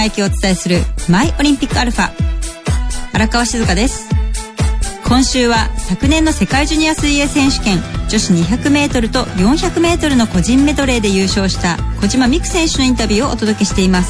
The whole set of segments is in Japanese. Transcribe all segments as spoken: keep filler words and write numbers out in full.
駅をお伝えするマイオリンピックアルファ。荒川静香です。今週は昨年の世界ジュニア水泳選手権女子にひゃくメートルとよんひゃくメートルの個人メドレーで優勝した小島美空選手のインタビューをお届けしています。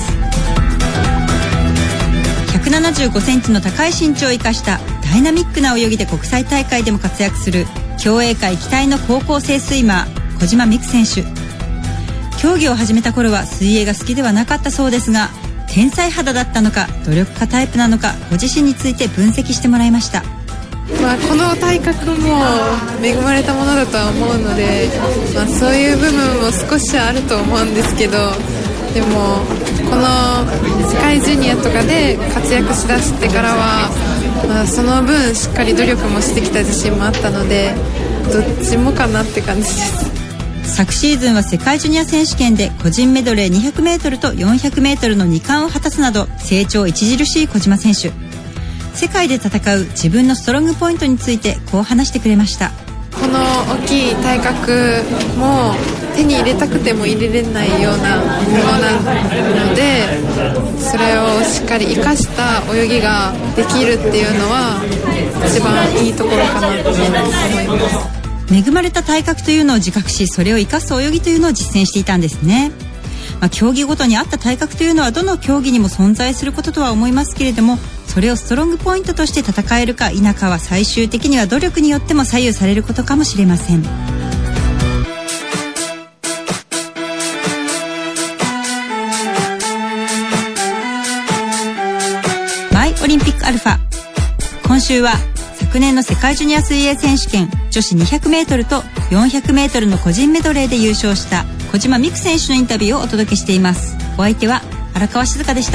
ひゃくななじゅうごセンチの高い身長を生かしたダイナミックな泳ぎで国際大会でも活躍する競泳界期待の高校生スイマー小島美空選手。競技を始めた頃は水泳が好きではなかったそうですが、天才肌だったのか努力家タイプなのか、ご自身について分析してもらいました。 まあ、この体格も恵まれたものだとは思うので、まあ、そういう部分も少しはあると思うんですけど、でもこの世界ジュニアとかで活躍しだしてからは、まあ、その分しっかり努力もしてきた自信もあったので、どっちもかなって感じです。 昨シーズンは世界ジュニア選手権で個人メドレーにひゃくメートルとよんひゃくメートルのに冠を果たすなど成長著しい小島選手。世界で戦う自分のストロングポイントについてこう話してくれました。 この大きい体格も手に入れたくても入れれないようなものなので、それをしっかり生かした泳ぎができるっていうのは一番いいところかなと思います。 恵まれた体格というのを自覚し、それを生かす泳ぎというのを実践していたんですね。まあ、競技ごとに合った体格というのはどの競技にも存在することとは思いますけれども、それをストロングポイントとして戦えるか否かは最終的には努力によっても左右されることかもしれません。マイオリンピックアルファ。今週は昨年の世界ジュニア水泳選手権女子にひゃくメートルとよんひゃくメートルの個人メドレーで優勝した小島美空選手のインタビューをお届けしています。お相手は荒川静香でした。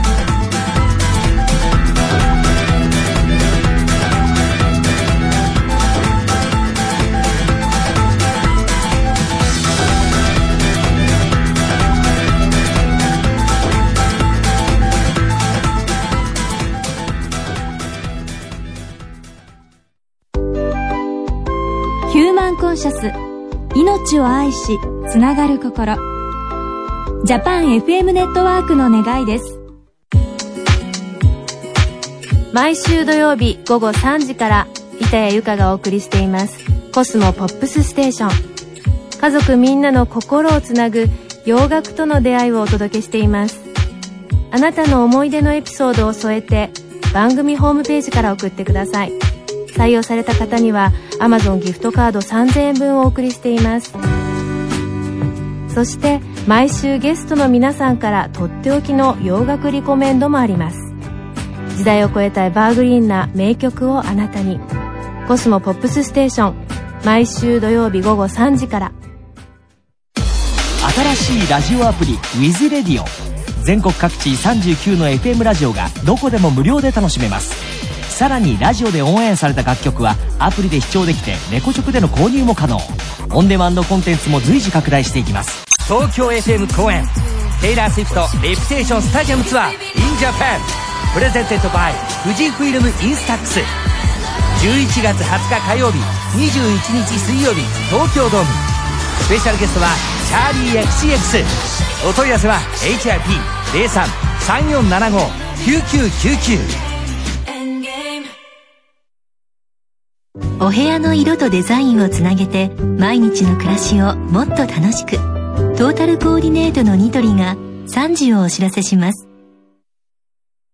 ヒューマンコンシャス、命を愛しつながる心。ジャパン エフエム ネットワークの願いです。 毎週土曜日午後さんじから板谷由香がお送りしていますコスモポップスステーション。家族みんなの心をつなぐ洋楽との出会いをお届けしています。あなたの思い出のエピソードを添えて番組ホームページから送ってください。採用された方には Amazon ギフトカードさんぜんえんぶんをお送りしています。そして毎週ゲストの皆さんからとっておきの洋楽リコメンドもあります。時代を超えたエバーグリーンな名曲をあなたに。コスモポップスステーション、毎週土曜日午後さんじから。 新しいラジオアプリ With Radio。 全国各地さんじゅうきゅうの エフエム ラジオがどこでも無料で楽しめます。さらにラジオでオンエアされた楽曲はアプリで視聴できてレコチョクでの購入も可能。オンデマンドコンテンツも随時拡大していきます。東京 エフエム 公演テイラー・スウィフトレピュテーションスタジアムツアー in Japan プレゼンテッドバイ富士フイルムインスタックス。じゅういちがつはつか火曜日、にじゅういちにち水曜日、東京ドーム。スペシャルゲストはチャーリー エックスシーエックス。 お問い合わせは エイチアイピーゼロさん さんよんななご きゅうきゅうきゅうきゅう。 お部屋の色とデザインをつなげて毎日の暮らしをもっと楽しく。トータルコーディネートのニトリがさんじをお知らせします。